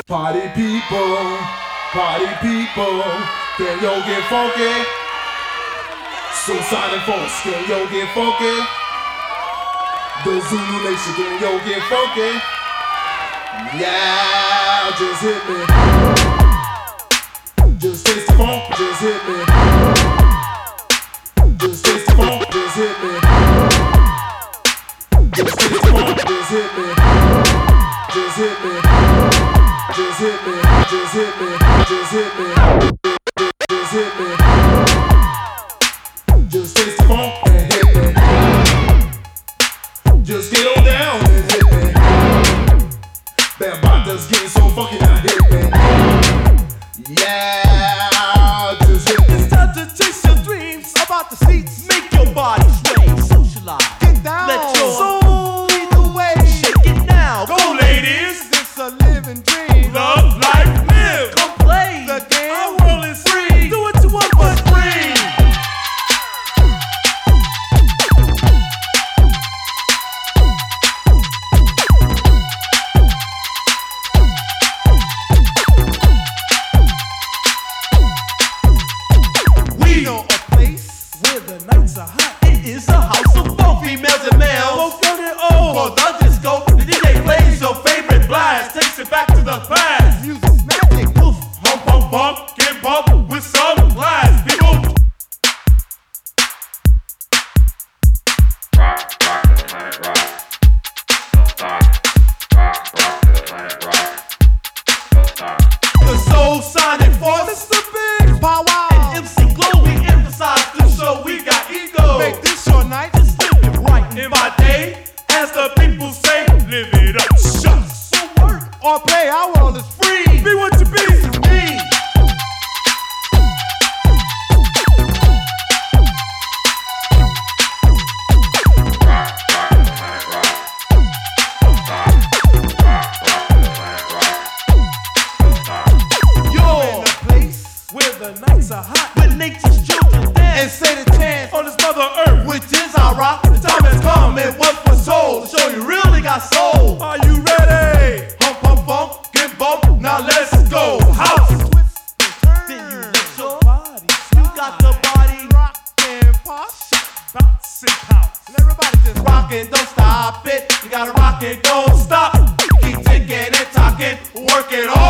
Party people, can yo get funky? Suicide Force, can yo get funky? The Zulu Nation, can yo get funky? Yeah, just hit me. Just taste the funk, just hit me. Just taste the funk, just hit me. Just taste the funk, just hit me. Just hit me. Just hit me. Just hit me. Just hit me. Just hit me. Just taste the funk and hit me. Just get on down and hit me. Bad Banda's getting so funky now, hit me. Yeah, just hit me. It's time to chase your dreams about the seats. Make your body sway, socialize. Get down, let your soul lead the way. Shake it now, go ladies. It's a living dream. Love, life, live. Come play the game. Our world is free. Do what you want, but free. We know a place where the nights are hot. It is a house of funk, females and males. Both young and old. For the disco, the DJ plays your favorite blast. Takes it back to the past. Music's magic. Poof, hump, hump, bump, get bumped with some blast. People. Rock to the planet rock. Don't stop. Rock to the planet rock. Don't stop. The soul sonic force. It's the big power. And MC Glow, we emphasize this show. We got ego. Make this your night. Just live it right in my day. As the people say, live it up. Shucks. So work or play, our world is free. Be what you be. This is me. Rock to the planet rock. Don't stop. Rock to the planet rock. Don't stop. You're in a place where the nights are hot. With nature's children dance. And say the chance on this mother earth. Which is our rock. The time has come and what for soul. To show you really got soul. Are you ready? Hump, hump, bump, get bumped. Now let's go. House. Then you let your body. You got the body. Rock and pop. Bounce and pounce. And everybody just rockin', don't stop it. You gotta rock it, don't stop. Keep ticking and talking. Work it all.